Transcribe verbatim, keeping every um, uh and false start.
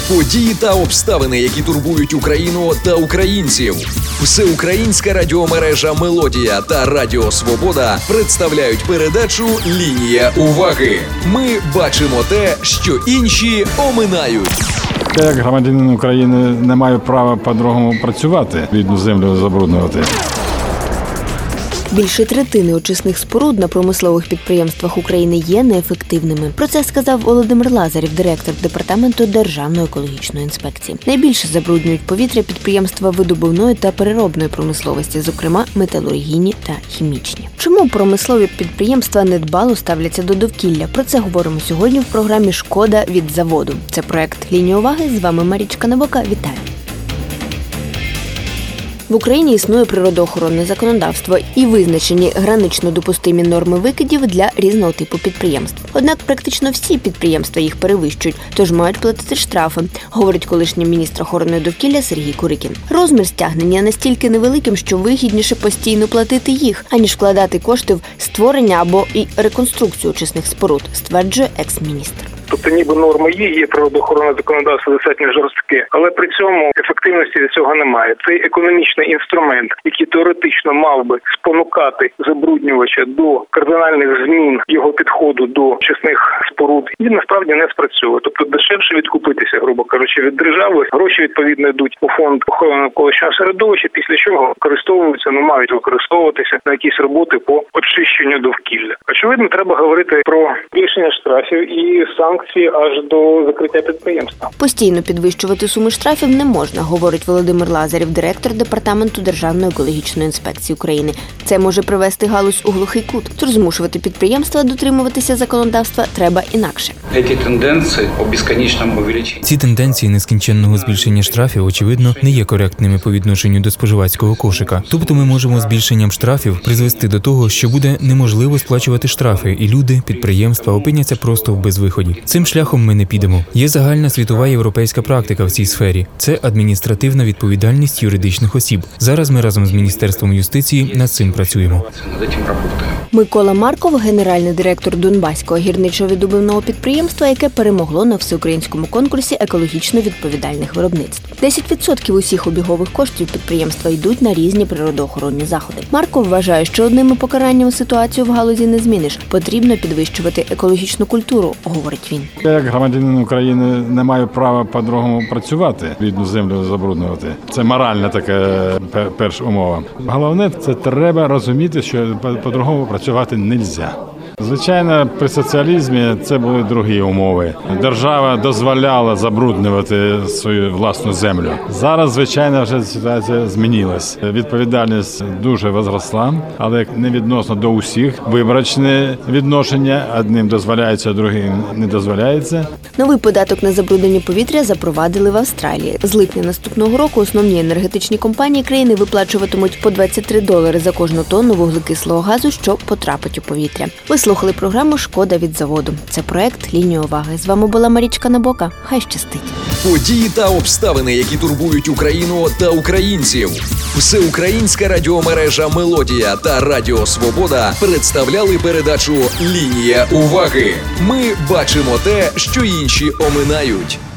Події та обставини, які турбують Україну та українців. Всеукраїнська радіомережа «Мелодія» та Радіо Свобода представляють передачу «Лінія уваги». Ми бачимо те, що інші оминають. Я, як громадянин України, не маю права по-другому працювати, рідну землю забруднювати. Більше третини очисних споруд на промислових підприємствах України є неефективними. Про це сказав Володимир Лазарєв, директор департаменту Державної екологічної інспекції. Найбільше забруднюють повітря підприємства видобувної та переробної промисловості, зокрема металургійні та хімічні. Чому промислові підприємства недбало ставляться до довкілля? Про це говоримо сьогодні в програмі «Шкода від заводу». Це проект «Лінія уваги». З вами Марічка Набока. Вітаю! В Україні існує природоохоронне законодавство і визначені гранично допустимі норми викидів для різного типу підприємств. Однак практично всі підприємства їх перевищують, тож мають платити штрафи, говорить колишній міністр охорони довкілля Сергій Курикін. Розмір стягнення настільки невеликим, що вигідніше постійно платити їх, аніж вкладати кошти в створення або і реконструкцію очисних споруд, стверджує екс-міністр. Тобто ніби норми є, є природоохоронне законодавство достатньо жорстке, але при цьому ефективності від цього немає. Цей економічний інструмент, який теоретично мав би спонукати забруднювача до кардинальних змін його підходу до очисних споруд, він насправді не спрацьовує. Тобто дешевше відкупитися, грубо кажучи, від держави. Гроші, відповідно, йдуть у фонд охорони навколишнього середовища, після чого використовуються, ну мають використовуватися на якісь роботи по очищенню довкілля. Очевидно, треба говорити про збільшення штрафів і санкцій аж до закриття підприємства. Постійно підвищувати суми штрафів не можна, говорить Володимир Лазарєв, директор департаменту Державної екологічної інспекції України. Це може привести галузь у глухий кут. Тож змушувати підприємства дотримуватися законодавства треба інакше. Ці тенденції нескінченного збільшення штрафів, очевидно, не є коректними по відношенню до споживацького кошика. Тобто ми можемо збільшенням штрафів призвести до того, що буде неможливо сплачувати штрафи, і люди, підприємства опиняться просто в безвиході. Цим шляхом ми не підемо. Є загальна світова європейська практика в цій сфері. Це адміністративна відповідальність юридичних осіб. Зараз ми разом з Міністерством юстиції над цим працюємо. Микола Марков – генеральний директор Донбаського гірничо-видобувного підприємства, яке перемогло на всеукраїнському конкурсі екологічно відповідальних виробництв. десять відсотків усіх обігових коштів підприємства йдуть на різні природоохоронні заходи. Марков вважає, що одними покаранням ситуацію в галузі не зміниш. Потрібно підвищувати екологічну культуру, говорить він. Я, як громадянин України, не маю права по-другому працювати, рідну землю забруднювати. Це моральна така перша умова. Головне, це треба розуміти, що по-другому працювати не можна. Звичайно, при соціалізмі це були другі умови. Держава дозволяла забруднювати свою власну землю. Зараз, звичайно, вже ситуація змінилась. Відповідальність дуже возросла, але не відносно до усіх. Виборочне відношення. Одним дозволяється, другим не дозволяється. Новий податок на забруднені повітря запровадили в Австралії. З липня наступного року основні енергетичні компанії країни виплачуватимуть по двадцять три долари за кожну тонну вуглекислого газу, що потрапить у повітря. Ви слухали програму «Шкода від заводу». Це проект «Лінія уваги». З вами була Марічка Набока. Хай щастить. Події та обставини, які турбують Україну та українців. Всеукраїнська радіомережа «Мелодія» та Радіо Свобода представляли передачу «Лінія уваги». Ми бачимо те, що інші оминають.